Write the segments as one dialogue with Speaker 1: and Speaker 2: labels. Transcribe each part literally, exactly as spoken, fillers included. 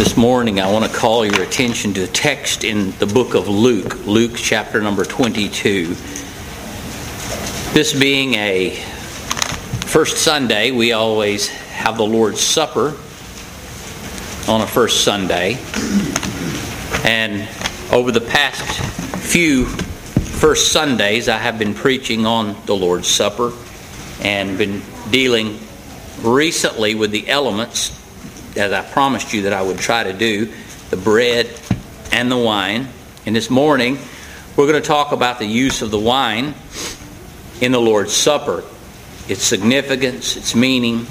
Speaker 1: This morning I want to call your attention to the text in the book of Luke, Luke chapter number twenty-two. This being a first Sunday, we always have the Lord's Supper on a first Sunday. And over the past few first Sundays, I have been preaching on the Lord's Supper and been dealing recently with the elements, as I promised you that I would try to do, the bread and the wine. And this morning, we're going to talk about the use of the wine in the Lord's Supper, its significance, its meaning,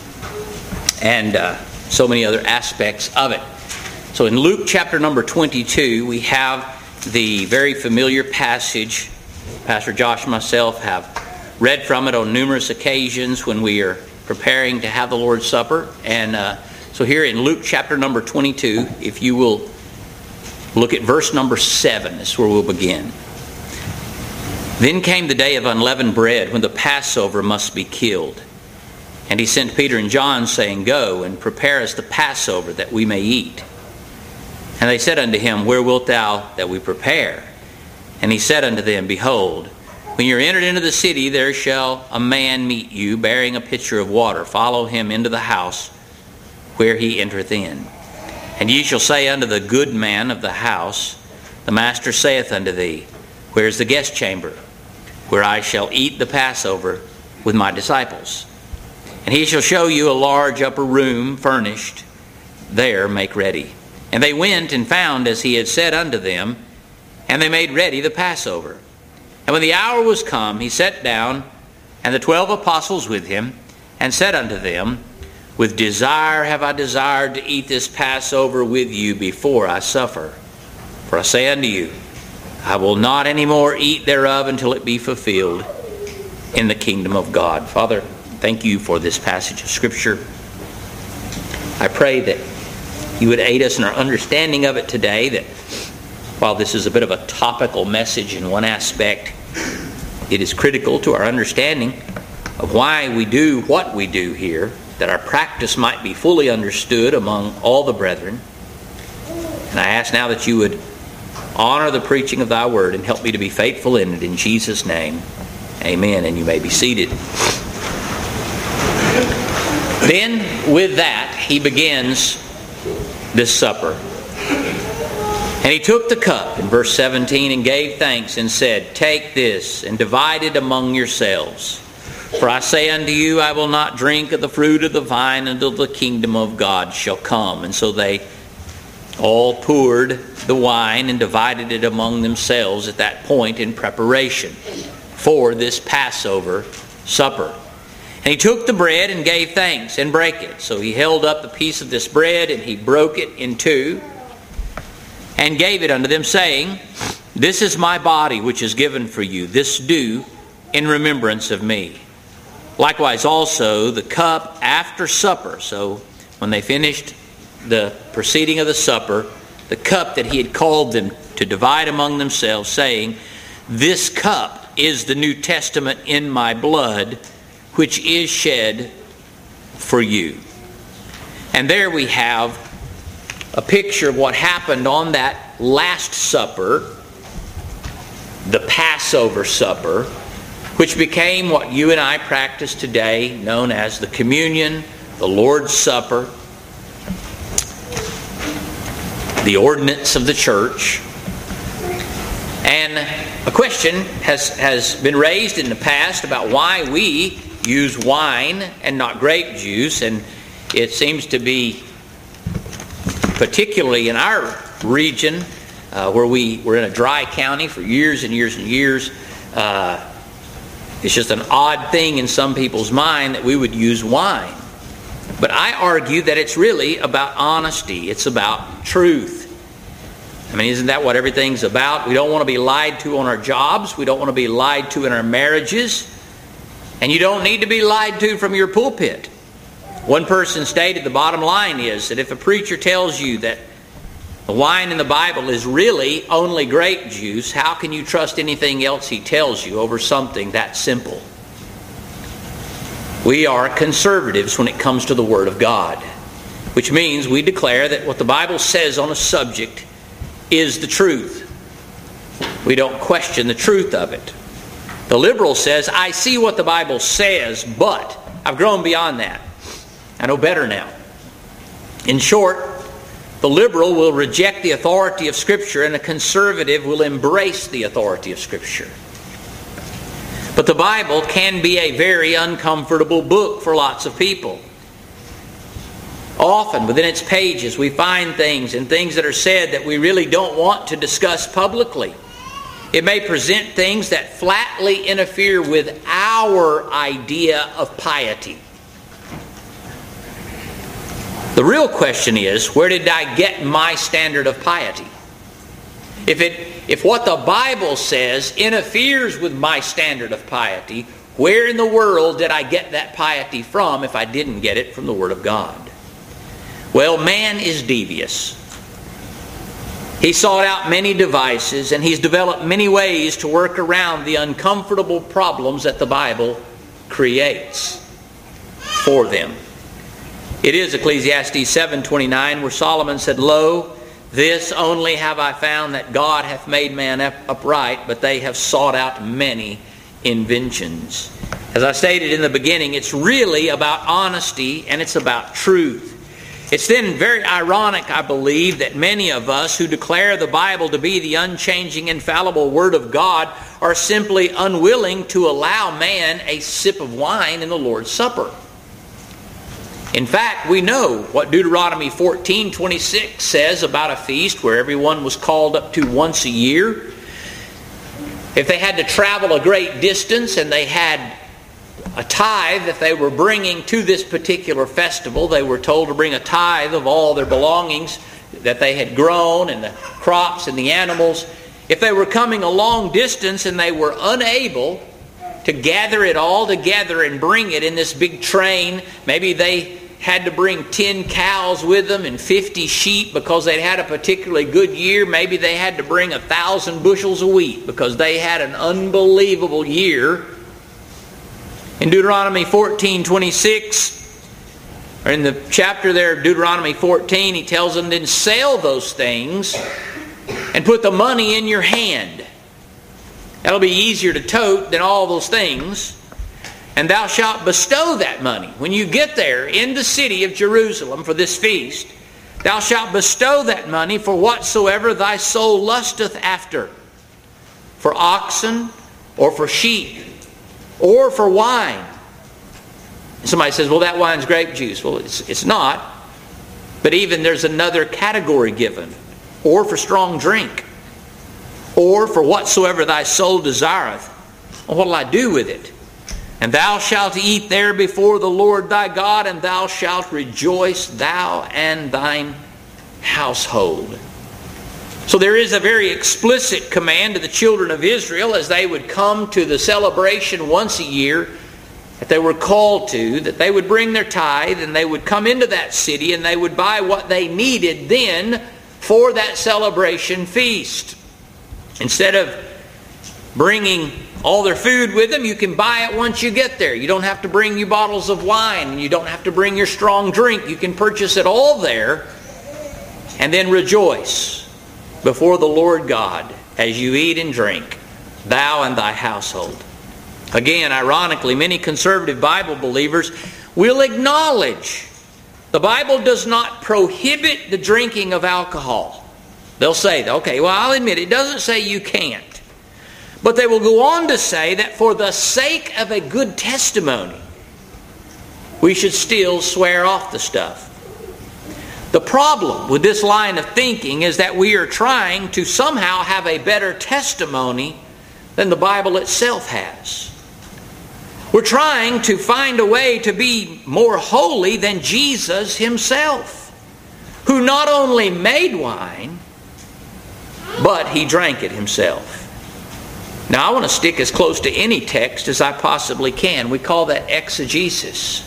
Speaker 1: and uh, so many other aspects of it. So in Luke chapter number twenty-two, we have the very familiar passage. Pastor Josh and myself have read from it on numerous occasions when we are preparing to have the Lord's Supper. And uh, so here in Luke chapter number twenty-two, if you will look at verse number seven, this is where we'll begin. Then came the day of unleavened bread, when the Passover must be killed. And he sent Peter and John, saying, Go and prepare us the Passover, that we may eat. And they said unto him, Where wilt thou that we prepare? And he said unto them, Behold, when you are entered into the city, there shall a man meet you, bearing a pitcher of water. Follow him into the house where he entereth in. And ye shall say unto the good man of the house, The master saith unto thee, Where is the guest chamber, where I shall eat the Passover with my disciples? And he shall show you a large upper room furnished. There make ready. And they went and found as he had said unto them, and they made ready the Passover. And when the hour was come, he sat down, and the twelve apostles with him, and said unto them, With desire have I desired to eat this Passover with you before I suffer. For I say unto you, I will not any more eat thereof until it be fulfilled in the kingdom of God. Father, thank you for this passage of Scripture. I pray that you would aid us in our understanding of it today, that while this is a bit of a topical message in one aspect, it is critical to our understanding of why we do what we do here, that our practice might be fully understood among all the brethren. And I ask now that you would honor the preaching of thy word and help me to be faithful in it. In Jesus' name, amen. And you may be seated. Then, with that, he begins this supper. And he took the cup, in verse seventeen, and gave thanks and said, Take this and divide it among yourselves. For I say unto you, I will not drink of the fruit of the vine until the kingdom of God shall come. And so they all poured the wine and divided it among themselves at that point in preparation for this Passover supper. And he took the bread and gave thanks and brake it. So he held up the piece of this bread and he broke it in two and gave it unto them, saying, This is my body which is given for you. This do in remembrance of me. Likewise also the cup after supper. So when they finished the proceeding of the supper, the cup that he had called them to divide among themselves, saying, This cup is the New Testament in my blood, which is shed for you. And there we have a picture of what happened on that Last Supper, the Passover supper, which became what you and I practice today, known as the communion, the Lord's Supper, the ordinance of the church. And a question has, has been raised in the past about why we use wine and not grape juice. And it seems to be, particularly in our region, uh, where we were in a dry county for years and years and years, uh, it's just an odd thing in some people's mind that we would use wine. But I argue that it's really about honesty. It's about truth. I mean, isn't that what everything's about? We don't want to be lied to on our jobs. We don't want to be lied to in our marriages. And you don't need to be lied to from your pulpit. One person stated the bottom line is that if a preacher tells you that the wine in the Bible is really only grape juice, how can you trust anything else he tells you over something that simple? We are conservatives when it comes to the Word of God. which means we declare that what the Bible says on a subject is the truth. We don't question the truth of it. The liberal says, I see what the Bible says, but I've grown beyond that. I know better now. In short, the liberal will reject the authority of Scripture and the conservative will embrace the authority of Scripture. But the Bible can be a very uncomfortable book for lots of people. Often within its pages we find things and things that are said that we really don't want to discuss publicly. It may present things that flatly interfere with our idea of piety. The real question is, where did I get my standard of piety? If it, if what the Bible says interferes with my standard of piety, where in the world did I get that piety from if I didn't get it from the Word of God? Well, man is devious. He sought out many devices and he's developed many ways to work around the uncomfortable problems that the Bible creates for them. It is Ecclesiastes seven twenty-nine where Solomon said, Lo, this only have I found, that God hath made man upright, but they have sought out many inventions. As I stated in the beginning, it's really about honesty and it's about truth. It's then very ironic, I believe, that many of us who declare the Bible to be the unchanging, infallible Word of God are simply unwilling to allow man a sip of wine in the Lord's Supper. In fact, we know what Deuteronomy fourteen twenty-six says about a feast where everyone was called up to once a year. If they had to travel a great distance and they had a tithe that they were bringing to this particular festival, they were told to bring a tithe of all their belongings that they had grown and the crops and the animals. If they were coming a long distance and they were unable to gather it all together and bring it in this big train, maybe they had to bring ten cows with them and fifty sheep because they'd had a particularly good year. Maybe they had to bring a thousand bushels of wheat because they had an unbelievable year. In Deuteronomy fourteen twenty-six, or in the chapter there of Deuteronomy fourteen, he tells them, then sell those things and put the money in your hand. That'll be easier to tote than all those things. And thou shalt bestow that money. When you get there in the city of Jerusalem for this feast, thou shalt bestow that money for whatsoever thy soul lusteth after. For oxen, or for sheep, or for wine. Somebody says, well, that wine's grape juice. Well, it's, it's not. But even there's another category given. Or for strong drink. Or for whatsoever thy soul desireth. Well, what will I do with it? And thou shalt eat there before the Lord thy God, and thou shalt rejoice, thou and thine household. So there is a very explicit command to the children of Israel as they would come to the celebration once a year that they were called to, that they would bring their tithe and they would come into that city and they would buy what they needed then for that celebration feast. Instead of bringing all their food with them, you can buy it once you get there. You don't have to bring your bottles of wine and you don't have to bring your strong drink. You can purchase it all there and then rejoice before the Lord God as you eat and drink, thou and thy household. Again, ironically, many conservative Bible believers will acknowledge the Bible does not prohibit the drinking of alcohol. They'll say, okay, well, I'll admit it doesn't say you can't. But they will go on to say that for the sake of a good testimony, we should still swear off the stuff. The problem with this line of thinking is that we are trying to somehow have a better testimony than the Bible itself has. We're trying to find a way to be more holy than Jesus himself, who not only made wine, but he drank it himself. Now I want to stick as close to any text as I possibly can. We call that exegesis,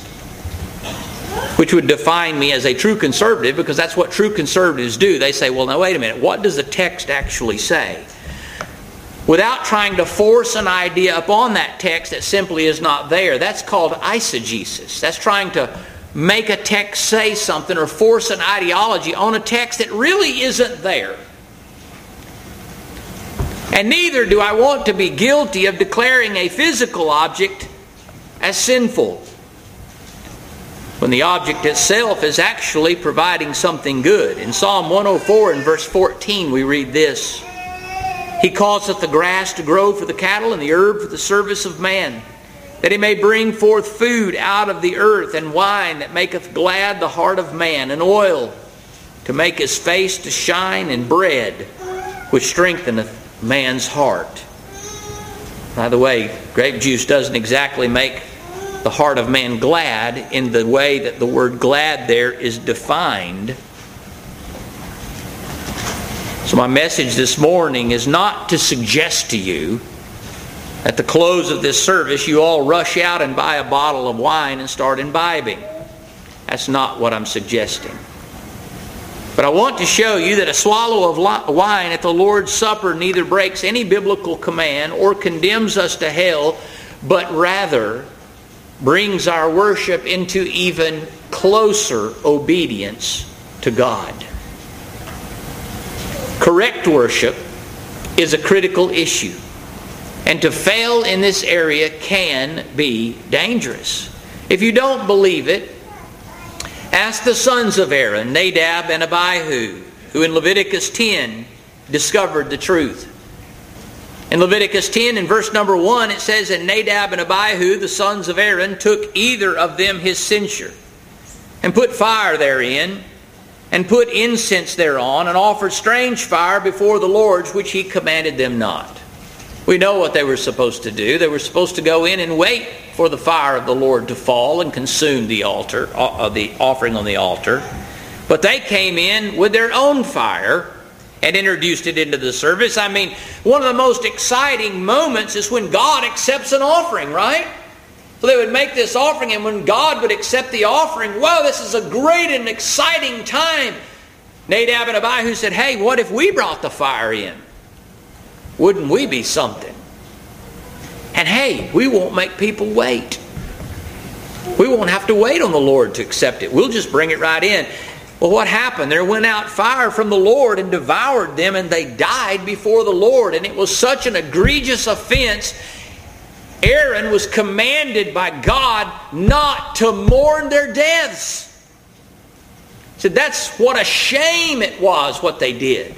Speaker 1: which would define me as a true conservative, because that's what true conservatives do. They say, well, now wait a minute, what does the text actually say? Without trying to force an idea upon that text that simply is not there. That's called eisegesis. That's trying to make a text say something or force an ideology on a text that really isn't there. And neither do I want to be guilty of declaring a physical object as sinful, when the object itself is actually providing something good. In Psalm one oh four and verse fourteen we read this: He causeth the grass to grow for the cattle, and the herb for the service of man, that he may bring forth food out of the earth, and wine that maketh glad the heart of man, and oil to make his face to shine, and bread which strengtheneth man's heart. By the way, grape juice doesn't exactly make the heart of man glad in the way that the word glad there is defined. So my message this morning is not to suggest to you at the close of this service you all rush out and buy a bottle of wine and start imbibing. That's not what I'm suggesting. But I want to show you that a swallow of wine at the Lord's Supper neither breaks any biblical command or condemns us to hell, but rather brings our worship into even closer obedience to God. Correct worship is a critical issue, and to fail in this area can be dangerous. If you don't believe it, ask the sons of Aaron, Nadab and Abihu, who in Leviticus ten discovered the truth. In Leviticus ten, in verse number one, it says, And Nadab and Abihu, the sons of Aaron, took either of them his censer, and put fire therein, and put incense thereon, and offered strange fire before the Lord, which he commanded them not. We know what they were supposed to do. They were supposed to go in and wait for the fire of the Lord to fall and consume the altar, uh, the offering on the altar. But they came in with their own fire and introduced it into the service. I mean, one of the most exciting moments is when God accepts an offering, right? So they would make this offering, and when God would accept the offering, wow, this is a great and exciting time. Nadab and Abihu said, hey, what if we brought the fire in? Wouldn't we be something? And hey, we won't make people wait. We won't have to wait on the Lord to accept it. We'll just bring it right in. Well, what happened? There went out fire from the Lord and devoured them, and they died before the Lord. And it was such an egregious offense. Aaron was commanded by God not to mourn their deaths. He said that's what a shame it was what they did.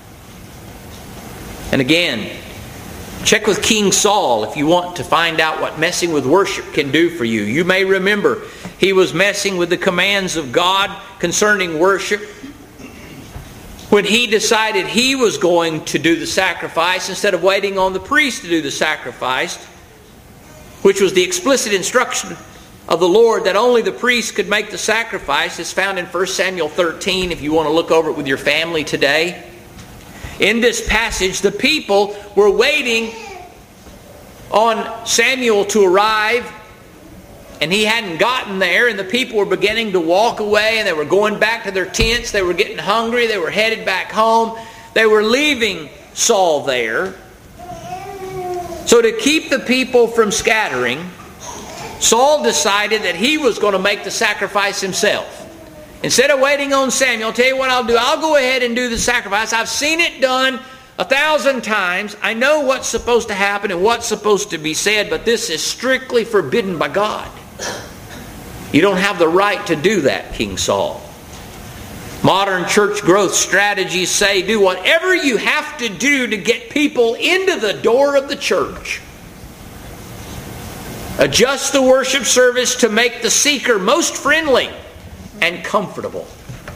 Speaker 1: And again, check with King Saul if you want to find out what messing with worship can do for you. You may remember he was messing with the commands of God concerning worship when he decided he was going to do the sacrifice instead of waiting on the priest to do the sacrifice, which was the explicit instruction of the Lord that only the priest could make the sacrifice. It's found in First Samuel thirteen if you want to look over it with your family today. In this passage, the people were waiting on Samuel to arrive, and he hadn't gotten there, and the people were beginning to walk away, and they were going back to their tents. They were getting hungry. They were headed back home. They were leaving Saul there. So to keep the people from scattering, Saul decided that he was going to make the sacrifice himself. Instead of waiting on Samuel, I'll tell you what I'll do. I'll go ahead and do the sacrifice. I've seen it done a thousand times. I know what's supposed to happen and what's supposed to be said, but this is strictly forbidden by God. You don't have the right to do that, King Saul. Modern church growth strategies say do whatever you have to do to get people into the door of the church. Adjust the worship service to make the seeker most friendly and comfortable.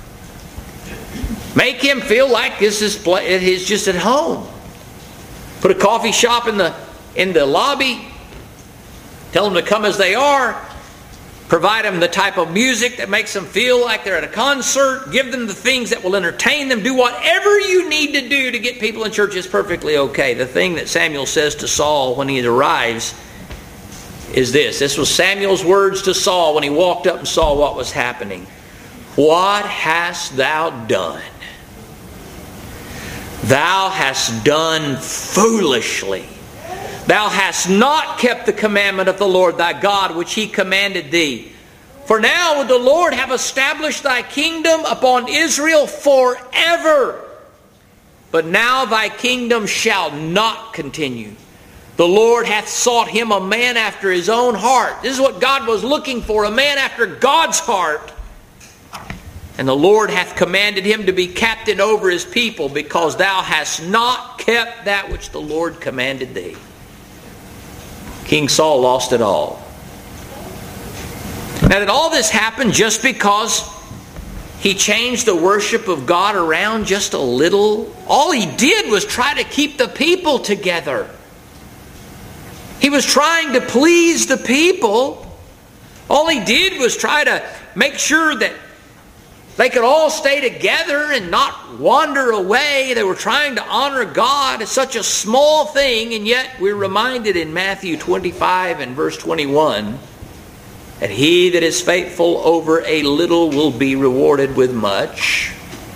Speaker 1: Make him feel like this is he's just at home. Put a coffee shop in the in the lobby. Tell them to come as they are. Provide them the type of music that makes them feel like they're at a concert. Give them the things that will entertain them. Do whatever you need to do to get people in church is perfectly okay. The thing that Samuel says to Saul when he arrives is this. This was Samuel's words to Saul when he walked up and saw what was happening. What hast thou done? Thou hast done foolishly. Thou hast not kept the commandment of the Lord thy God, which he commanded thee. For now would the Lord have established thy kingdom upon Israel forever. But now thy kingdom shall not continue. The Lord hath sought him a man after his own heart. This is what God was looking for, a man after God's heart. And the Lord hath commanded him to be captain over his people, because thou hast not kept that which the Lord commanded thee. King Saul lost it all. Now, did all this happen just because he changed the worship of God around just a little? All he did was try to keep the people together. He was trying to please the people. All he did was try to make sure that they could all stay together and not wander away. They were trying to honor God. It's such a small thing, and yet we're reminded in Matthew twenty-five and verse twenty-one that he that is faithful over a little will be rewarded with much.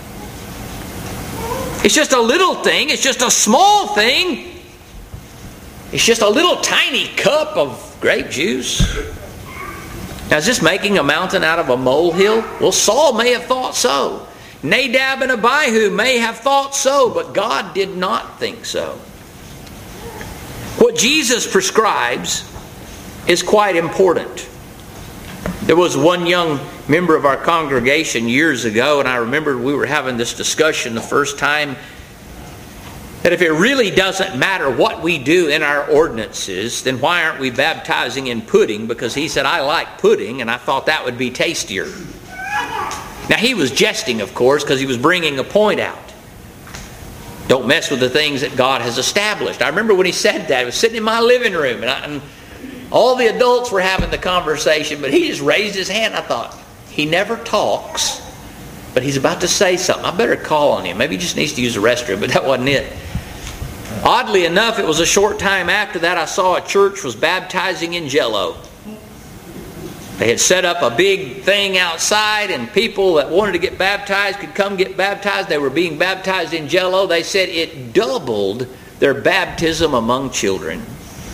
Speaker 1: It's just a little thing. It's just a small thing. It's just a little tiny cup of grape juice. Now, is this making a mountain out of a molehill? Well, Saul may have thought so. Nadab and Abihu may have thought so, but God did not think so. What Jesus prescribes is quite important. There was one young member of our congregation years ago, and I remember we were having this discussion the first time, that if it really doesn't matter what we do in our ordinances, then why aren't we baptizing in pudding? Because he said, I like pudding, and I thought that would be tastier. Now, he was jesting, of course, because he was bringing a point out. Don't mess with the things that God has established. I remember when he said that, I was sitting in my living room, and, I, and all the adults were having the conversation, but he just raised his hand. I thought, he never talks, but he's about to say something. I better call on him. Maybe he just needs to use the restroom, but that wasn't it. Oddly enough, it was a short time after that I saw a church was baptizing in Jell-O. They had set up a big thing outside, and people that wanted to get baptized could come get baptized. They were being baptized in Jell-O. They said it doubled their baptism among children.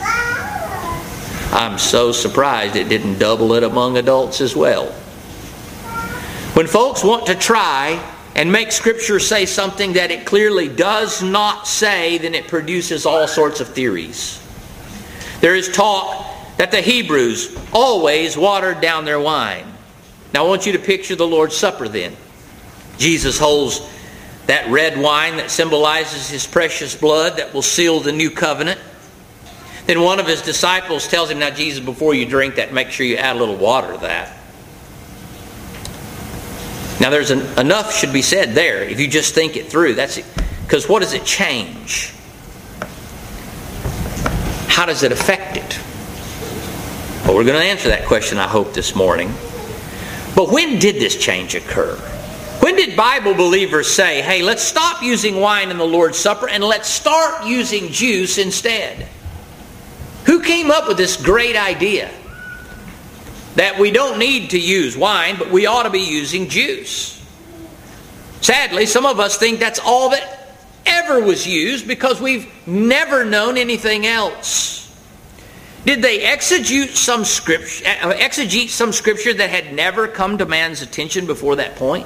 Speaker 1: I'm so surprised it didn't double it among adults as well. When folks want to try and make Scripture say something that it clearly does not say, then it produces all sorts of theories. There is talk that the Hebrews always watered down their wine. Now I want you to picture the Lord's Supper then. Jesus holds that red wine that symbolizes his precious blood that will seal the new covenant. Then one of his disciples tells him, now Jesus, before you drink that, make sure you add a little water to that. Now there's an, enough should be said there if you just think it through. That's it. Because what does it change? How does it affect it? Well, we're going to answer that question, I hope, this morning. But when did this change occur? When did Bible believers say, hey, let's stop using wine in the Lord's Supper and let's start using juice instead? Who came up with this great idea that we don't need to use wine, but we ought to be using juice? Sadly, some of us think that's all that ever was used because we've never known anything else. Did they exegete some scripture, exegete some scripture that had never come to man's attention before that point?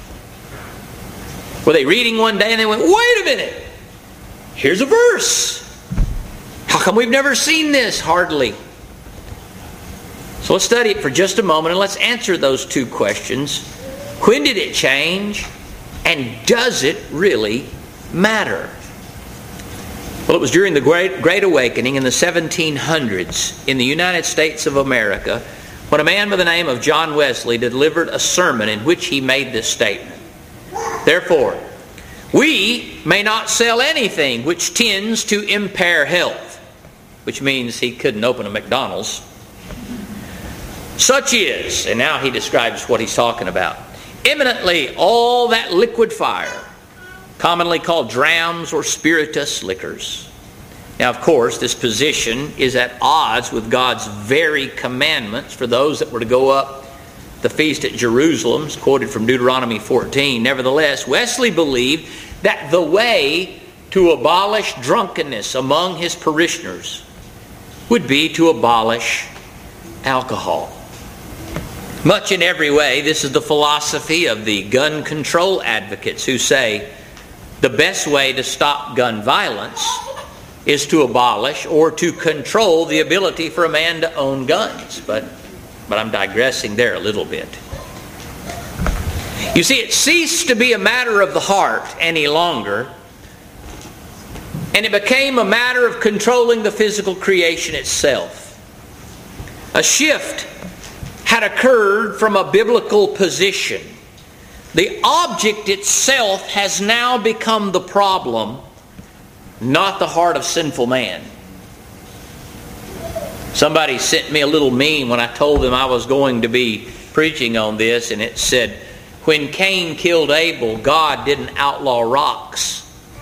Speaker 1: Were they reading one day and they went, wait a minute, here's a verse. How come we've never seen this? Hardly. So let's study it for just a moment and let's answer those two questions. When did it change? And does it really matter? Well, it was during the Great, Great Awakening in the seventeen hundreds in the United States of America when a man by the name of John Wesley delivered a sermon in which he made this statement. Therefore, we may not sell anything which tends to impair health, which means he couldn't open a McDonald's. Such is, and now he describes what he's talking about, eminently all that liquid fire, commonly called drams or spirituous liquors. Now, of course, this position is at odds with God's very commandments for those that were to go up the feast at Jerusalem. It's quoted from Deuteronomy fourteen. Nevertheless, Wesley believed that the way to abolish drunkenness among his parishioners would be to abolish alcohol. Much in every way, this is the philosophy of the gun control advocates who say the best way to stop gun violence is to abolish or to control the ability for a man to own guns. But, but I'm digressing there a little bit. You see, it ceased to be a matter of the heart any longer, and it became a matter of controlling the physical creation itself. A shift had occurred from a biblical position. The object itself has now become the problem, not the heart of sinful man. Somebody sent me a little meme when I told them I was going to be preaching on this, and it said, when Cain killed Abel, God didn't outlaw rocks.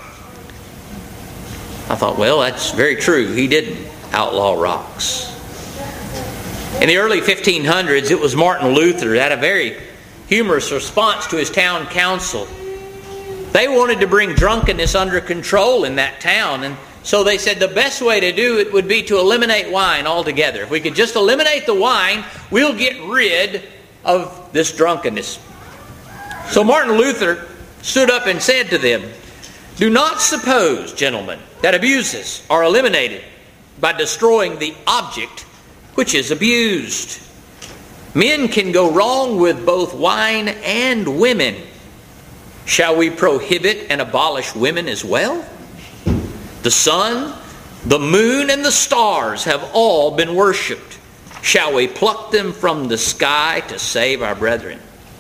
Speaker 1: I thought, well, that's very true. He didn't outlaw rocks. In the early fifteen hundreds, it was Martin Luther that had a very humorous response to his town council. They wanted to bring drunkenness under control in that town, and so they said the best way to do it would be to eliminate wine altogether. If we could just eliminate the wine, we'll get rid of this drunkenness. So Martin Luther stood up and said to them, "Do not suppose, gentlemen, that abuses are eliminated by destroying the object which is abused. Men can go wrong with both wine and women. Shall we prohibit and abolish women as well? The sun, the moon, and the stars have all been worshipped. Shall we pluck them from the sky to save our brethren?"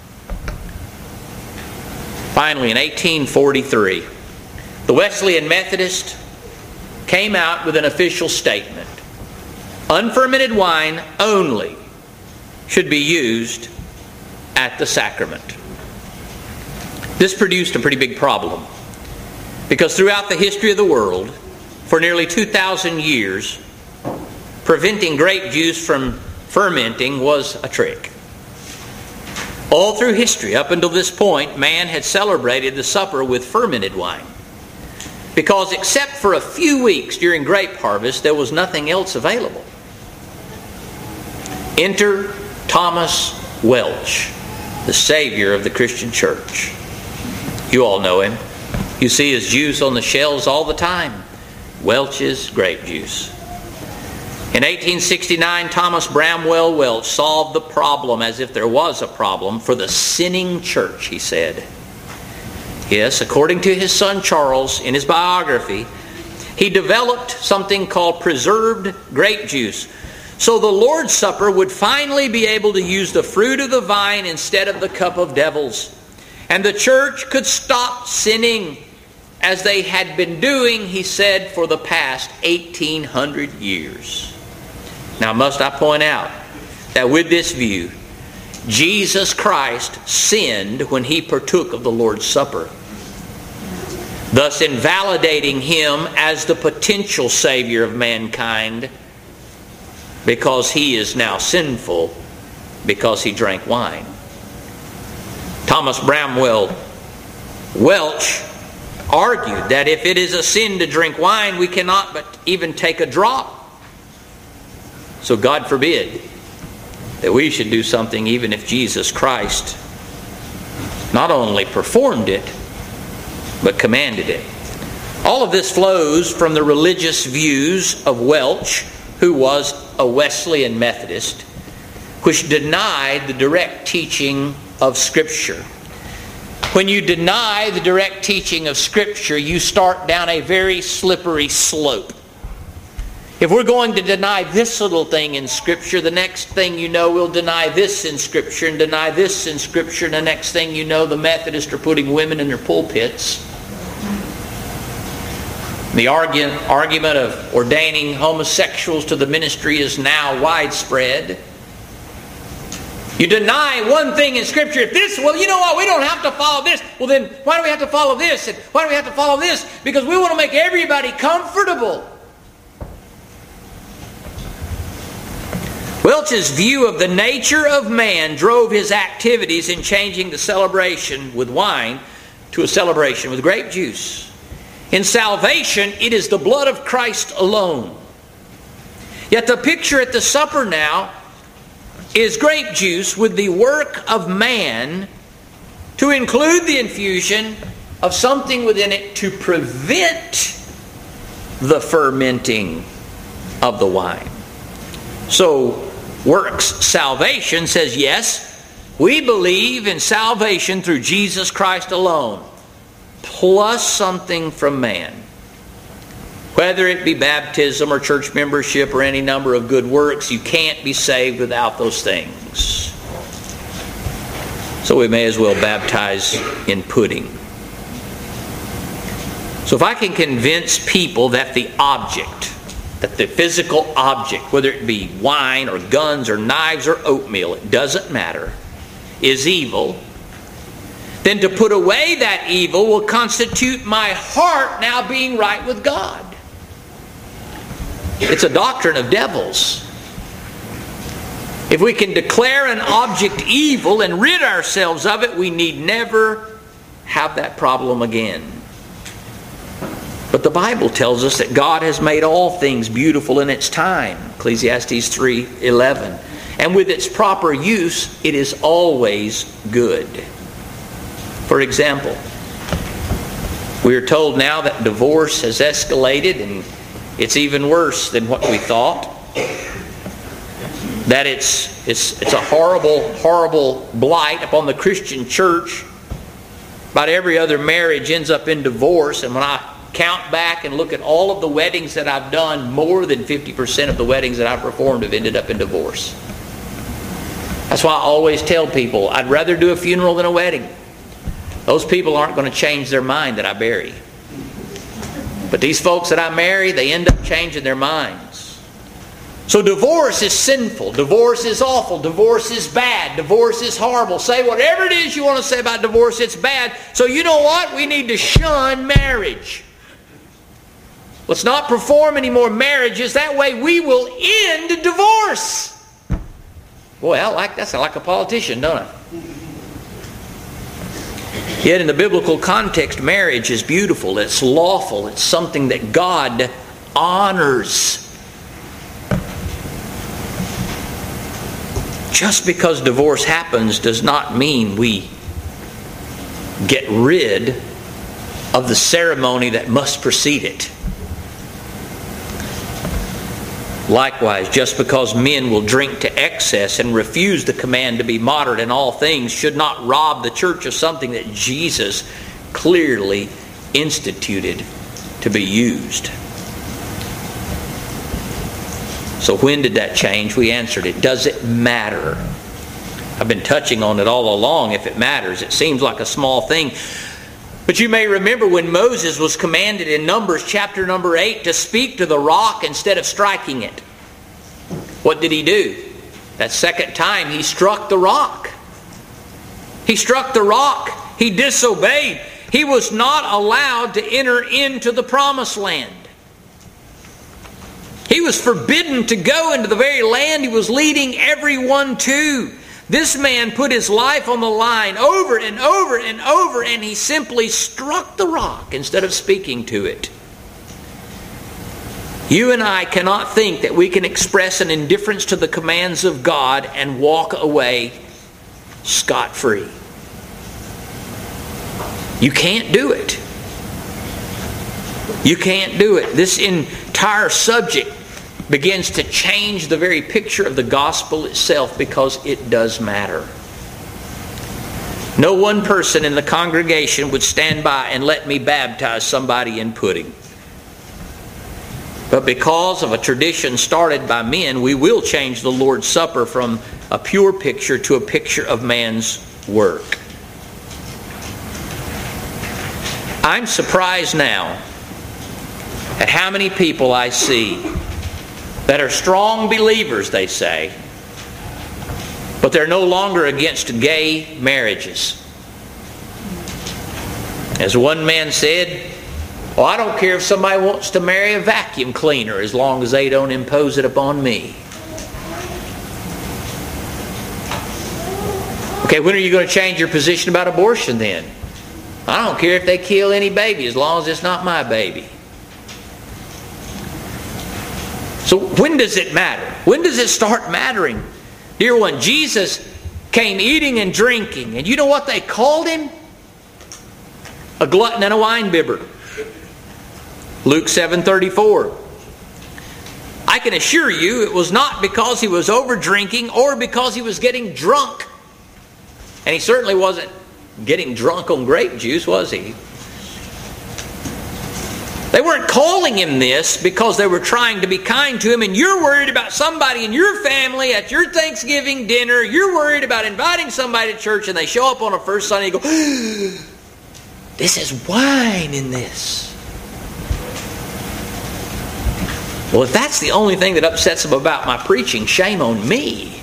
Speaker 1: Finally, in eighteen forty-three, the Wesleyan Methodist came out with an official statement. Unfermented wine only should be used at the sacrament. This produced a pretty big problem, because throughout the history of the world, for nearly two thousand years, preventing grape juice from fermenting was a trick. All through history, up until this point, man had celebrated the supper with fermented wine, because except for a few weeks during grape harvest, there was nothing else available. Enter Thomas Welch, the savior of the Christian church. You all know him. You see his juice on the shelves all the time. Welch's grape juice. In eighteen sixty-nine, Thomas Bramwell Welch solved the problem, as if there was a problem, for the sinning church, he said. Yes, according to his son Charles, in his biography, he developed something called preserved grape juice, so the Lord's Supper would finally be able to use the fruit of the vine instead of the cup of devils. And the church could stop sinning, as they had been doing, he said, for the past eighteen hundred years. Now, must I point out that with this view, Jesus Christ sinned when he partook of the Lord's Supper, thus invalidating him as the potential Savior of mankind, because he is now sinful because he drank wine. Thomas Bramwell Welch argued that if it is a sin to drink wine, we cannot but even take a drop. So God forbid that we should do something even if Jesus Christ not only performed it, but commanded it. All of this flows from the religious views of Welch, who was a Wesleyan Methodist, which denied the direct teaching of Scripture. When you deny the direct teaching of Scripture, you start down a very slippery slope. If we're going to deny this little thing in Scripture, the next thing you know, we'll deny this in Scripture and deny this in Scripture, and the next thing you know, the Methodists are putting women in their pulpits. The argument, argument of ordaining homosexuals to the ministry is now widespread. You deny one thing in Scripture. If this, well, you know what, we don't have to follow this. Well, then why do we have to follow this? And why do we have to follow this? Because we want to make everybody comfortable. Welch's view of the nature of man drove his activities in changing the celebration with wine to a celebration with grape juice. In salvation, it is the blood of Christ alone. Yet the picture at the supper now is grape juice with the work of man to include the infusion of something within it to prevent the fermenting of the wine. So, works salvation says, yes, we believe in salvation through Jesus Christ alone, plus something from man. Whether it be baptism or church membership or any number of good works, you can't be saved without those things. So we may as well baptize in pudding. So if I can convince people that the object, that the physical object, whether it be wine or guns or knives or oatmeal, it doesn't matter, is evil, then to put away that evil will constitute my heart now being right with God. It's a doctrine of devils. If we can declare an object evil and rid ourselves of it, we need never have that problem again. But the Bible tells us that God has made all things beautiful in its time. Ecclesiastes three eleven. And with its proper use, it is always good. For example, we are told now that divorce has escalated and it's even worse than what we thought. That it's, it's, it's a horrible, horrible blight upon the Christian church. About every other marriage ends up in divorce. And when I count back and look at all of the weddings that I've done, more than fifty percent of the weddings that I've performed have ended up in divorce. That's why I always tell people, I'd rather do a funeral than a wedding. Those people aren't going to change their mind that I bury. But these folks that I marry, they end up changing their minds. So divorce is sinful. Divorce is awful. Divorce is bad. Divorce is horrible. Say whatever it is you want to say about divorce, it's bad. So you know what? We need to shun marriage. Let's not perform any more marriages. That way we will end divorce. Boy, I like that. I sound like a politician, don't I? Yet in the biblical context, marriage is beautiful. It's lawful. It's something that God honors. Just because divorce happens does not mean we get rid of the ceremony that must precede it. Likewise, just because men will drink to excess and refuse the command to be moderate in all things should not rob the church of something that Jesus clearly instituted to be used. So when did that change? We answered it. Does it matter? I've been touching on it all along. If it matters, it seems like a small thing. But you may remember when Moses was commanded in Numbers chapter number eight to speak to the rock instead of striking it. What did he do? That second time he struck the rock. He struck the rock. He disobeyed. He was not allowed to enter into the promised land. He was forbidden to go into the very land he was leading everyone to. This man put his life on the line over and over and over, and he simply struck the rock instead of speaking to it. You and I cannot think that we can express an indifference to the commands of God and walk away scot-free. You can't do it. You can't do it. This entire subject begins to change the very picture of the gospel itself because it does matter. No one person in the congregation would stand by and let me baptize somebody in pudding. But because of a tradition started by men, we will change the Lord's Supper from a pure picture to a picture of man's work. I'm surprised now at how many people I see that are strong believers, they say, but they're no longer against gay marriages. As one man said, well, I don't care if somebody wants to marry a vacuum cleaner as long as they don't impose it upon me. Okay, when are you going to change your position about abortion then? I don't care if they kill any baby as long as it's not my baby. So when does it matter? When does it start mattering? Dear one, Jesus came eating and drinking. And you know what they called him? A glutton and a winebibber. Luke seven thirty-four. I can assure you it was not because he was over drinking or because he was getting drunk. And he certainly wasn't getting drunk on grape juice, was he? They weren't calling him this because they were trying to be kind to him, and you're worried about somebody in your family at your Thanksgiving dinner. You're worried about inviting somebody to church, and they show up on a first Sunday and go, this is wine in this. Well, if that's the only thing that upsets them about my preaching, shame on me.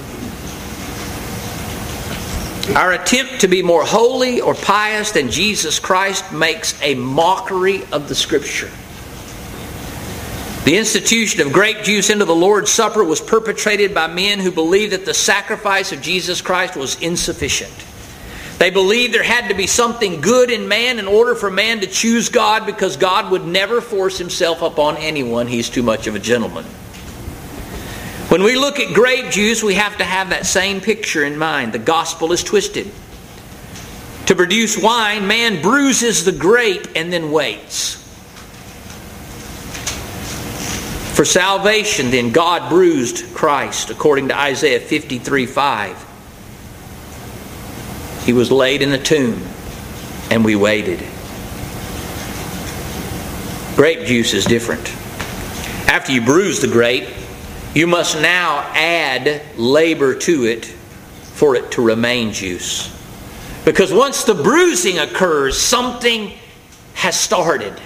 Speaker 1: Our attempt to be more holy or pious than Jesus Christ makes a mockery of the Scripture. The institution of grape juice into the Lord's Supper was perpetrated by men who believed that the sacrifice of Jesus Christ was insufficient. They believed there had to be something good in man in order for man to choose God, because God would never force himself upon anyone. He's too much of a gentleman. When we look at grape juice, we have to have that same picture in mind. The gospel is twisted. To produce wine, man bruises the grape and then waits. For salvation, then, God bruised Christ, according to Isaiah fifty-three five. He was laid in the tomb, and we waited. Grape juice is different. After you bruise the grape, you must now add labor to it for it to remain juice. Because once the bruising occurs, something has started.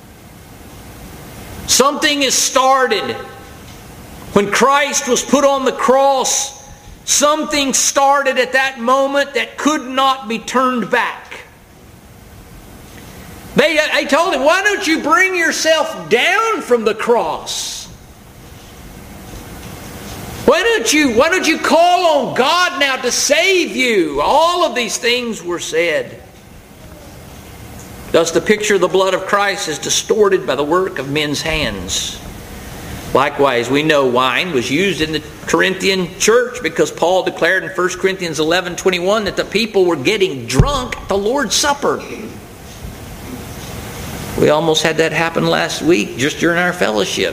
Speaker 1: Something is started. When Christ was put on the cross, something started at that moment that could not be turned back. They, they told him, why don't you bring yourself down from the cross? Why don't you, why don't you call on God now to save you? All of these things were said. Thus the picture of the blood of Christ is distorted by the work of men's hands. Likewise, we know wine was used in the Corinthian church because Paul declared in First Corinthians eleven twenty-one that the people were getting drunk at the Lord's Supper. We almost had that happen last week just during our fellowship.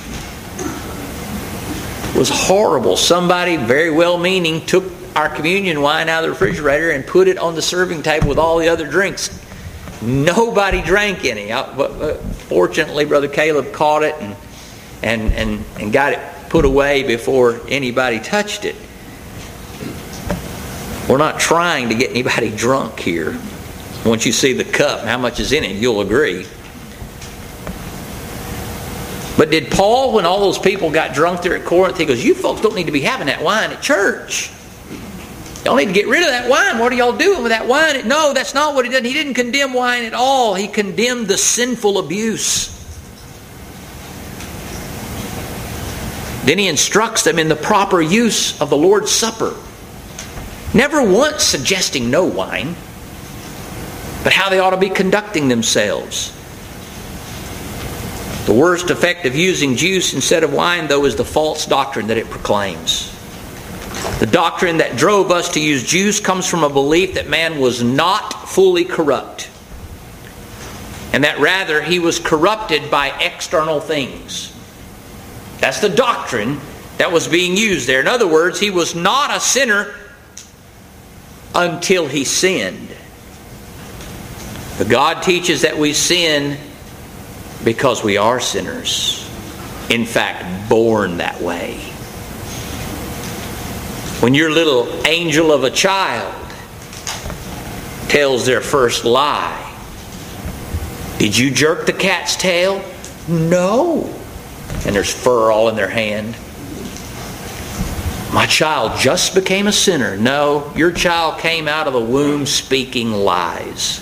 Speaker 1: It was horrible. Somebody, very well-meaning, took our communion wine out of the refrigerator and put it on the serving table with all the other drinks. Nobody drank any. Fortunately, Brother Caleb caught it and and and, and got it put away before anybody touched it. We're not trying to get anybody drunk here. Once you see the cup and how much is in it, you'll agree. But did Paul, when all those people got drunk there at Corinth, he goes, you folks don't need to be having that wine at church. Y'all need to get rid of that wine. What are y'all doing with that wine? No, that's not what he did. He didn't condemn wine at all. He condemned the sinful abuse. Then he instructs them in the proper use of the Lord's Supper. Never once suggesting no wine, but how they ought to be conducting themselves. The worst effect of using juice instead of wine, though, is the false doctrine that it proclaims. The doctrine that drove us to use juice comes from a belief that man was not fully corrupt, and that rather he was corrupted by external things. That's the doctrine that was being used there. In other words, he was not a sinner until he sinned. But God teaches that we sin because we are sinners. In fact, born that way. When your little angel of a child tells their first lie, did you jerk the cat's tail? No. And there's fur all in their hand. My child just became a sinner. No, your child came out of the womb speaking lies.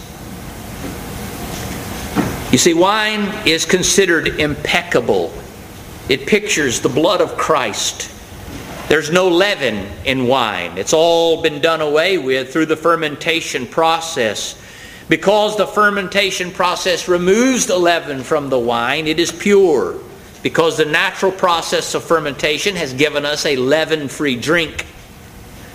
Speaker 1: You see, wine is considered impeccable. It pictures the blood of Christ. There's no leaven in wine. It's all been done away with through the fermentation process. Because the fermentation process removes the leaven from the wine, it is pure. Because the natural process of fermentation has given us a leaven-free drink.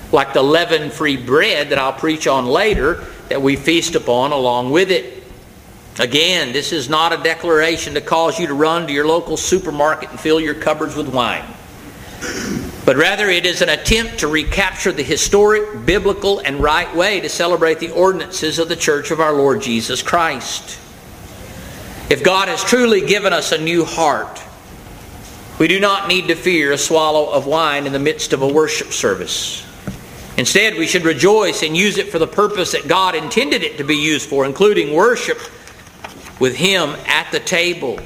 Speaker 1: like the leaven-free bread that I'll preach on later, that we feast upon along with it. Again, this is not a declaration to cause you to run to your local supermarket and fill your cupboards with wine. But rather it is an attempt to recapture the historic, biblical, and right way to celebrate the ordinances of the Church of our Lord Jesus Christ. If God has truly given us a new heart, we do not need to fear a swallow of wine in the midst of a worship service. Instead, we should rejoice and use it for the purpose that God intended it to be used for, including worship with Him at the table.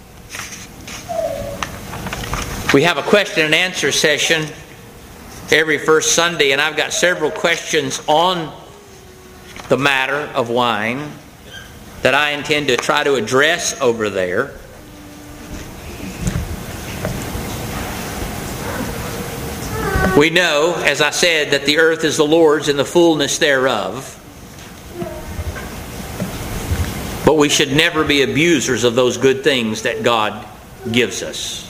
Speaker 1: We have a question and answer session every first Sunday, and I've got several questions on the matter of wine that I intend to try to address over there. We know, as I said, that the earth is the Lord's and the fullness thereof. But we should never be abusers of those good things that God gives us.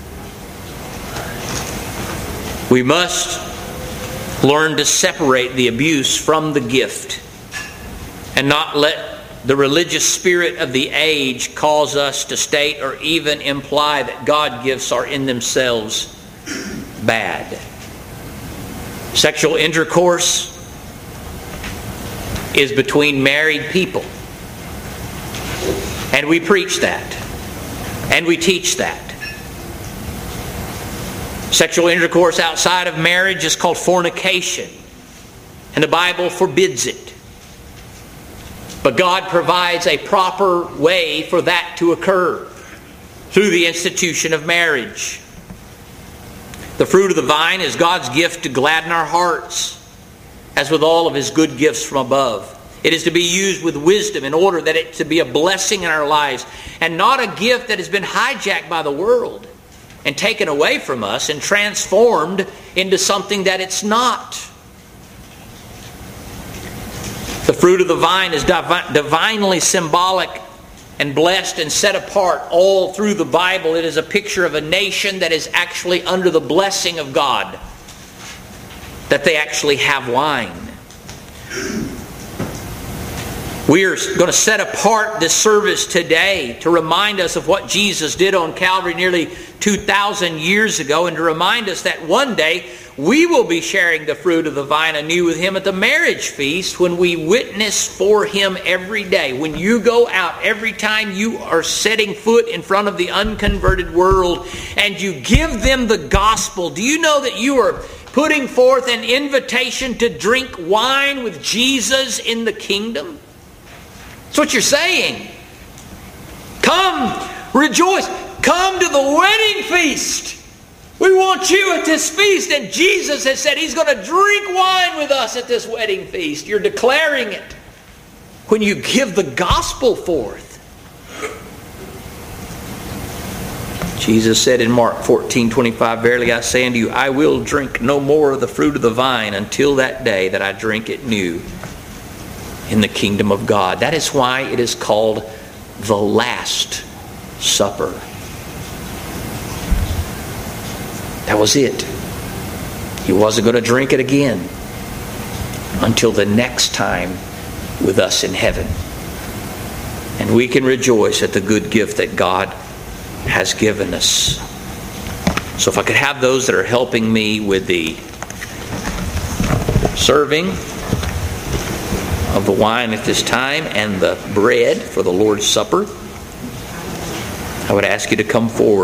Speaker 1: We must learn to separate the abuse from the gift and not let the religious spirit of the age cause us to state or even imply that God gifts are in themselves bad. Sexual intercourse is between married people. And we preach that. And we teach that. Sexual intercourse outside of marriage is called fornication. And the Bible forbids it. But God provides a proper way for that to occur through the institution of marriage. The fruit of the vine is God's gift to gladden our hearts, as with all of His good gifts from above. It is to be used with wisdom in order that it to be a blessing in our lives, and not a gift that has been hijacked by the world and taken away from us and transformed into something that it's not. The fruit of the vine is divi- divinely symbolic and blessed and set apart all through the Bible. It is a picture of a nation that is actually under the blessing of God, that they actually have wine. We are going to set apart this service today to remind us of what Jesus did on Calvary nearly two thousand years ago, and to remind us that one day we will be sharing the fruit of the vine anew with Him at the marriage feast, when we witness for Him every day. When you go out, every time you are setting foot in front of the unconverted world and you give them the gospel, do you know that you are putting forth an invitation to drink wine with Jesus in the kingdom? That's what you're saying. Come, rejoice. Come to the wedding feast. We want you at this feast. And Jesus has said He's going to drink wine with us at this wedding feast. You're declaring it when you give the gospel forth. Jesus said in Mark fourteen twenty-five, "Verily I say unto you, I will drink no more of the fruit of the vine until that day that I drink it new in the kingdom of God." That is why it is called the Last Supper. That was it. He wasn't going to drink it again until the next time with us in heaven. And we can rejoice at the good gift that God has given us. So if I could have those that are helping me with the serving of the wine at this time and the bread for the Lord's Supper, I would ask you to come forward.